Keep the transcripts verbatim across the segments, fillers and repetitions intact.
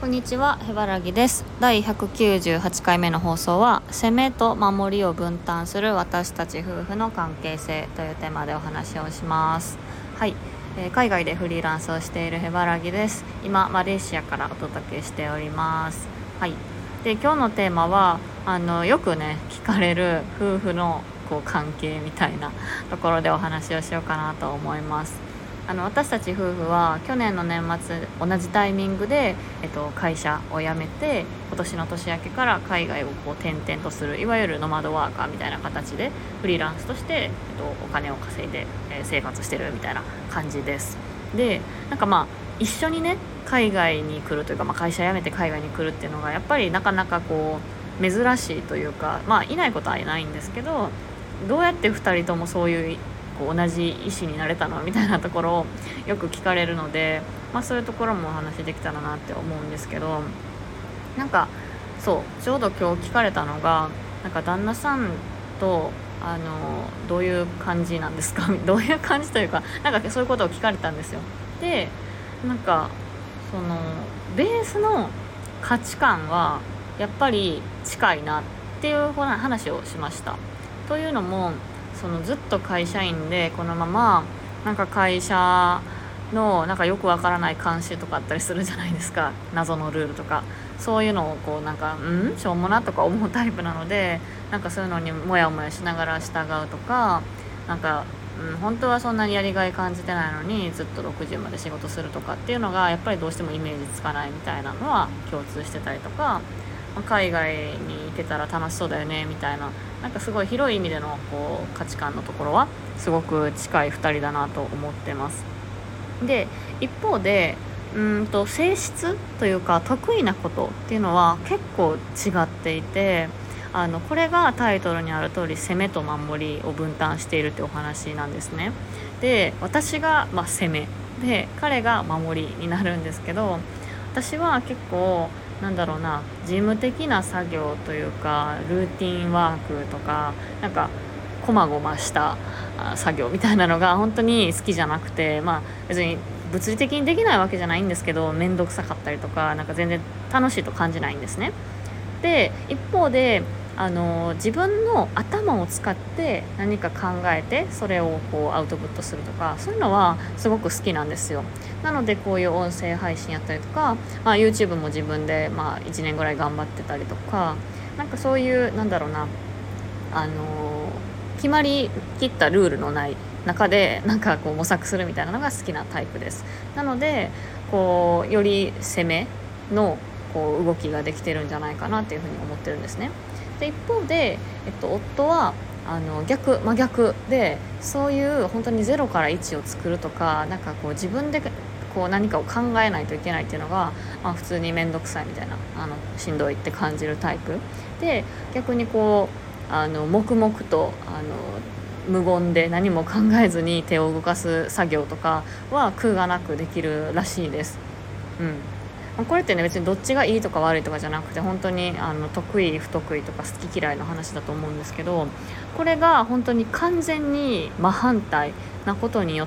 んにちは、へばらぎです。だいひゃくきゅうじゅうはちかいめの放送は、攻めと守りを分担する私たち夫婦の関係性というテーマでお話をします。はい、えー、海外でフリーランスをしているへばらぎです。今マレーシアからお届けしております。はい、で今日のテーマはあのよくね聞かれる夫婦のこう関係みたいなところでお話をしようかなと思います。あの私たち夫婦は去年の年末同じタイミングで、えっと、会社を辞めて今年の年明けから海外をこう転々とするいわゆるノマドワーカーみたいな形でフリーランスとして、えっと、お金を稼いで、えー生活してるみたいな感じです。でなんかまあ一緒にね海外に来るというか、まあ、会社辞めて海外に来るっていうのがやっぱりなかなかこう珍しいというか、まあいないことはいないんですけど、どうやってふたりともそういうこう同じ意思になれたのみたいなところをよく聞かれるので、まあ、そういうところもお話できたらなって思うんですけど、なんかそうちょうど今日聞かれたのが、なんか旦那さんとあのどういう感じなんですかどういう感じというか、なんかそういうことを聞かれたんですよ。でなんかそのベースの価値観はやっぱり近いなっていう話をしました。というのもそのずっと会社員でこのままなんか会社のなんかよくわからない慣習とかあったりするじゃないですか、謎のルールとかそういうのをこうなんかんしょうもなとか思うタイプなので、なんかそういうのにモヤモヤしながら従うとか、なんか、うん、本当はそんなにやりがい感じてないのにずっとろくじゅうまで仕事するとかっていうのがやっぱりどうしてもイメージつかないみたいなのは共通してたりとか、海外に行けたら楽しそうだよねみたいな、なんかすごい広い意味でのこう価値観のところはすごく近いふたりだなと思ってます。で一方でうーんと性質というか得意なことっていうのは結構違っていて、あのこれがタイトルにある通り攻めと守りを分担しているってお話なんですね。で私が、まあ、攻めで彼が守りになるんですけど、私は結構なんだろうな、事務的な作業というかルーティンワークとかなんかこまごましたあ作業みたいなのが本当に好きじゃなくて、まあ別に物理的にできないわけじゃないんですけど、面倒くさかったりとかなんか全然楽しいと感じないんですね。で一方であの自分の頭を使って何か考えてそれをこうアウトプットするとか、そういうのはすごく好きなんですよ。なのでこういう音声配信やったりとか、まあ、YouTube も自分で、まあ、いちねんぐらい頑張ってたりとか、なんかそういうなんだろうな、あの決まりきったルールのない中でなんかこう模索するみたいなのが好きなタイプです。なのでこうより攻めのこう動きができてるんじゃないかなっていうふうに思ってるんですね。で一方で、えっと、夫はあの逆真逆で、そういう本当にゼロからいちを作るとか、なんかこう自分でこう何かを考えないといけないっていうのが、まあ、普通に面倒くさいみたいな、あのしんどいって感じるタイプで、逆にこうあの黙々とあの無言で何も考えずに手を動かす作業とかは苦がなくできるらしいです。うんこれってね別にどっちがいいとか悪いとかじゃなくて、本当にあの得意不得意とか好き嫌いの話だと思うんですけど、これが本当に完全に真反対なことによって、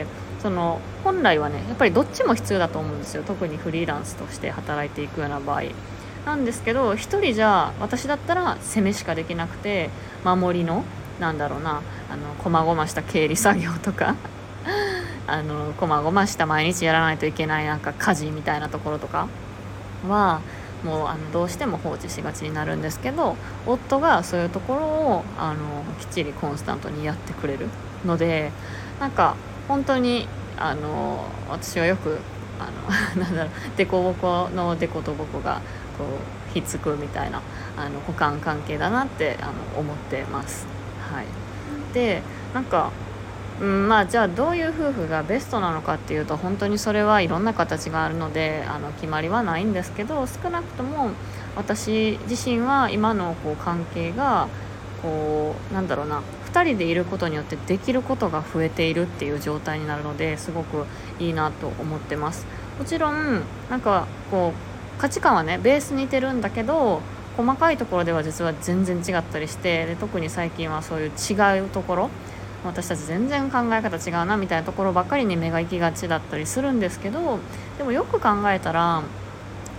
その本来はねやっぱりどっちも必要だと思うんですよ、特にフリーランスとして働いていくような場合なんですけど、一人じゃ私だったら攻めしかできなくて、守りのなんだろうな、あの細々した経理作業とかあのこまごました毎日やらないといけないなんか家事みたいなところとかはもうあのどうしても放置しがちになるんですけど、夫がそういうところをあのきっちりコンスタントにやってくれるので、なんか本当にあの私はよくあのなんだろう、デコボコのデコとボコがこうひっつくみたいなあの補完関係だなってあの思ってます。はい、でなんかうん、まあじゃあどういう夫婦がベストなのかっていうと、本当にそれはいろんな形があるのであの決まりはないんですけど、少なくとも私自身は今のこう関係がこうなんだろうな、ふたりでいることによってできることが増えているっていう状態になるので、すごくいいなと思ってます。もちろんなんかこう価値観はねベースに似てるんだけど、細かいところでは実は全然違ったりして、で特に最近はそういう違うところ、私たち全然考え方違うなみたいなところばっかりに目が行きがちだったりするんですけど、でもよく考えたら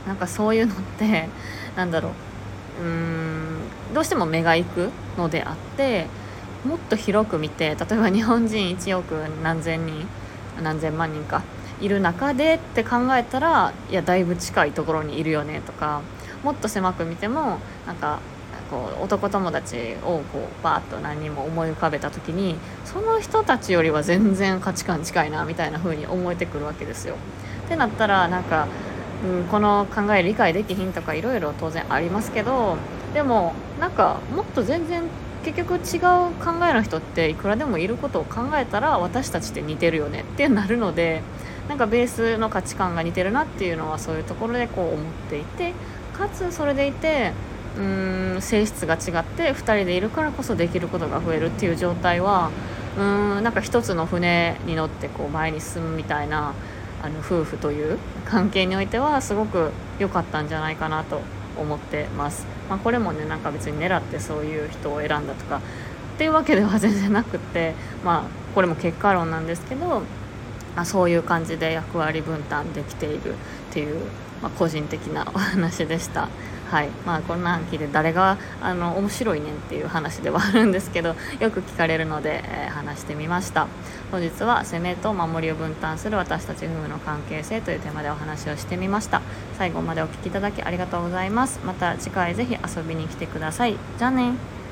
なんかそういうのってなんだろううーんどうしても目が行くのであって、もっと広く見て、例えば日本人いちおく何千人何千万人かいる中でって考えたら、いやだいぶ近いところにいるよねとか、もっと狭く見てもなんかこう男友達をこうバーッと何人も思い浮かべた時に、その人たちよりは全然価値観近いなみたいな風に思えてくるわけですよ。ってなったらなんか、うん、この考え理解できひんとかいろいろ当然ありますけど、でもなんかもっと全然結局違う考えの人っていくらでもいることを考えたら、私たちって似てるよねってなるので、なんかベースの価値観が似てるなっていうのはそういうところでこう思っていて、かつそれでいてうーん性質が違ってふたりでいるからこそできることが増えるっていう状態は、うーんなんか一つの船に乗ってこう前に進むみたいな、あの夫婦という関係においてはすごく良かったんじゃないかなと思ってます。まあ、これもねなんか別に狙ってそういう人を選んだとかっていうわけでは全然なくって、まあこれも結果論なんですけど、まあ、そういう感じで役割分担できているっていう、まあ、個人的なお話でした。はいまあ、こんなん聞いて誰があの面白いねんっていう話ではあるんですけど、よく聞かれるので、えー話してみました。本日は攻めと守りを分担する私たち夫婦の関係性というテーマでお話をしてみました。最後までお聞きいただきありがとうございます。また次回ぜひ遊びに来てください。じゃあね。